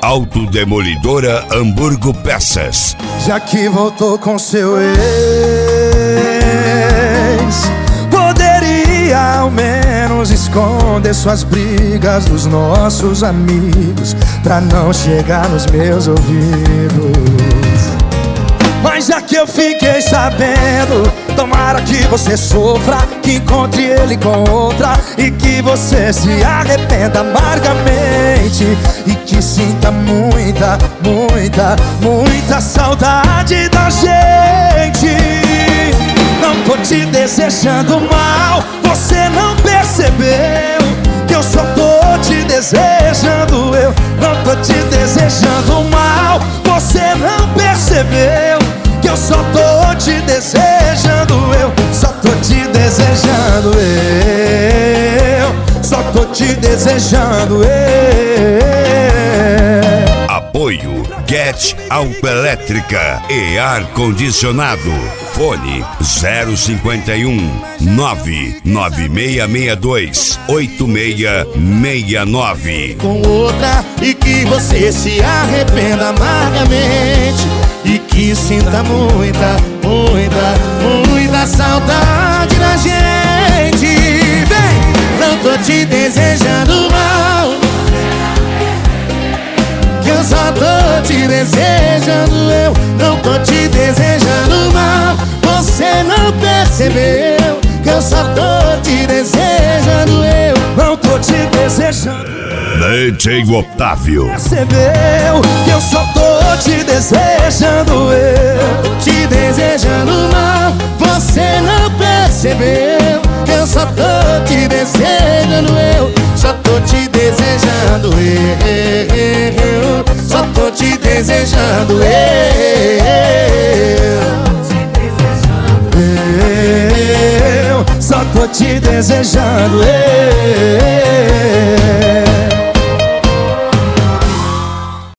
Autodemolidora Hamburgo Peças. Já que voltou com seu ex, poderia ao menos esconder suas brigas dos nossos amigos, pra não chegar nos meus ouvidos. Mas já que eu fiquei sabendo, tomara que você sofra, que encontre ele com outra e que você se arrependa amargamente e que sinta muita, muita, muita saudade da gente. Não tô te desejando mal, você não percebeu que eu só tô te desejando. Eu não tô te desejando mal, você não percebeu que eu só tô te desejando. Eu só tô te desejando. Eu só tô te desejando. Apoio Get Autoelétrica e Ar Condicionado. Fone 051 99662 8669. Com outra e que você se arrependa amargamente e que sinta muita, muita, muita saudade da gente. Vem, não tô te desejando mal, que eu só tô te desejando. Eu não tô te desejando mal, você não percebeu que eu só tô te desejando. Eu não tô te desejando. DJ Otávio. Percebeu que eu só tô te desejando. Eu tô te desejando mal, você não percebeu que eu só tô te desejando. Eu só tô te desejando. Eu só tô te desejando. Eu só tô te desejando.